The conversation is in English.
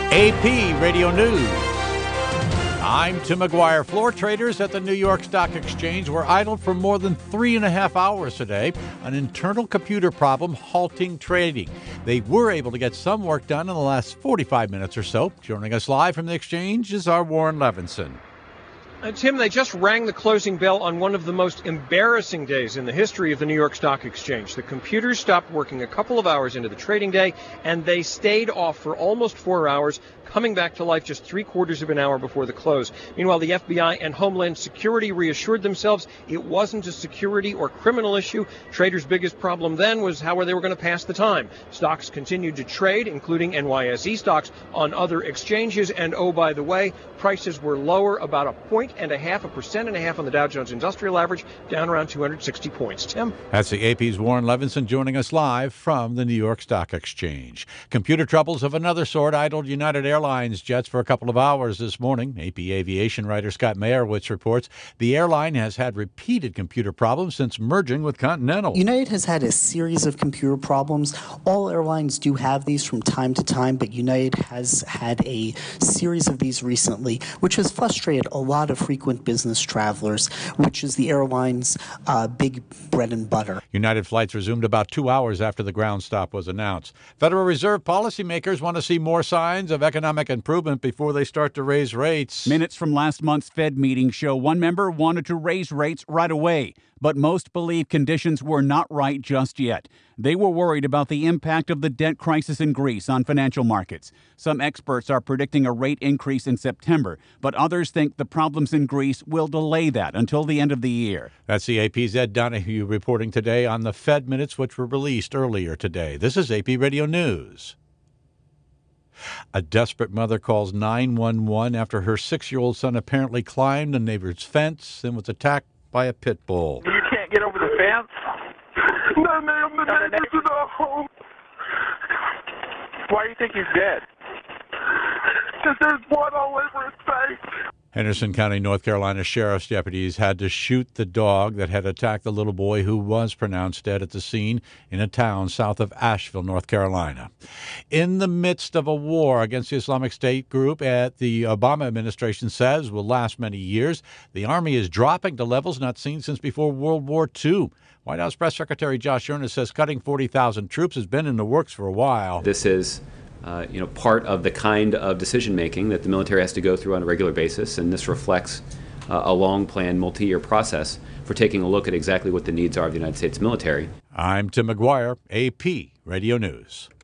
AP Radio News. I'm Tim McGuire. Floor traders at the New York Stock Exchange were idled for more than 3.5 hours today. An internal computer problem halting trading. They were able to get some work done in the last 45 minutes or so. Joining us live from the exchange is our Warren Levinson. Tim, they just rang the closing bell on one of the most embarrassing days in the history of the New York Stock Exchange. The computers stopped working a couple of hours into the trading day, and they stayed off for almost 4 hours, coming back to life just 3/4 of an hour before the close. Meanwhile, the FBI and Homeland Security reassured themselves it wasn't a security or criminal issue. Traders' biggest problem then was how they were going to pass the time. Stocks continued to trade, including NYSE stocks, on other exchanges. And oh, by the way, prices were lower, about 1.5% on the Dow Jones Industrial Average, down around 260 points. Tim? That's the AP's Warren Levinson joining us live from the New York Stock Exchange. Computer troubles of another sort idled United Airlines jets for a couple of hours this morning. AP aviation writer Scott Mayerowitz reports the airline has had repeated computer problems since merging with Continental. United has had a series of computer problems. All airlines do have these from time to time, but United has had a series of these recently, which has frustrated a lot of frequent business travelers, which is the airline's big bread and butter. United flights resumed about 2 hours after the ground stop was announced. Federal Reserve policymakers want to see more signs of economic improvement before they start to raise rates. Minutes from last month's Fed meeting show one member wanted to raise rates right away, but most believe conditions were not right just yet. They were worried about the impact of the debt crisis in Greece on financial markets. Some experts are predicting a rate increase in September, but others think the problems in Greece will delay that until the end of the year. That's the AP's Ed Donahue reporting today on the Fed minutes, which were released earlier today. This is AP Radio News. A desperate mother calls 911 after her 6-year-old son apparently climbed a neighbor's fence and was attacked by a pit bull. You can't get over the fence? No, ma'am, the neighbors are not home. Why do you think he's dead? Because there's blood all over his face. Henderson County, North Carolina sheriff's deputies had to shoot the dog that had attacked the little boy who was pronounced dead at the scene in a town south of Asheville, North Carolina. In the midst of a war against the Islamic State group that the Obama administration says will last many years, the Army is dropping to levels not seen since before World War II. White House Press Secretary Josh Earnest says cutting 40,000 troops has been in the works for a while. This is part of the kind of decision-making that the military has to go through on a regular basis, and this reflects a long-planned, multi-year process for taking a look at exactly what the needs are of the United States military. I'm Tim McGuire, AP Radio News.